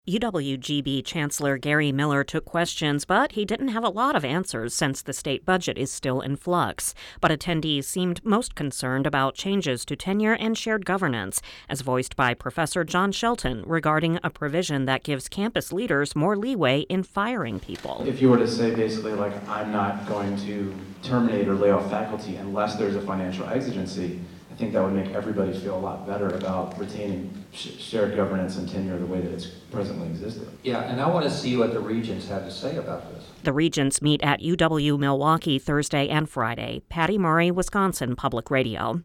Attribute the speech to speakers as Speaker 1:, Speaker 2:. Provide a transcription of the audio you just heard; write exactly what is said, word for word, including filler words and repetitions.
Speaker 1: U W G B Chancellor Gary Miller took questions, but he didn't have a lot of answers since the state budget is still in flux. But attendees seemed most concerned about changes to tenure and shared governance, as voiced by Professor John Shelton regarding a provision that gives campus leaders more leeway in firing people.
Speaker 2: If you were to say basically like, I'm not going to terminate or lay off faculty unless there's a financial exigency, I think that would make everybody feel a lot better about retaining sh- shared governance and tenure the way that it's presently existed.
Speaker 3: Yeah, and I want to see what the regents have to say about this.
Speaker 1: The regents meet at U W Milwaukee Thursday and Friday. Patty Murray, Wisconsin Public Radio.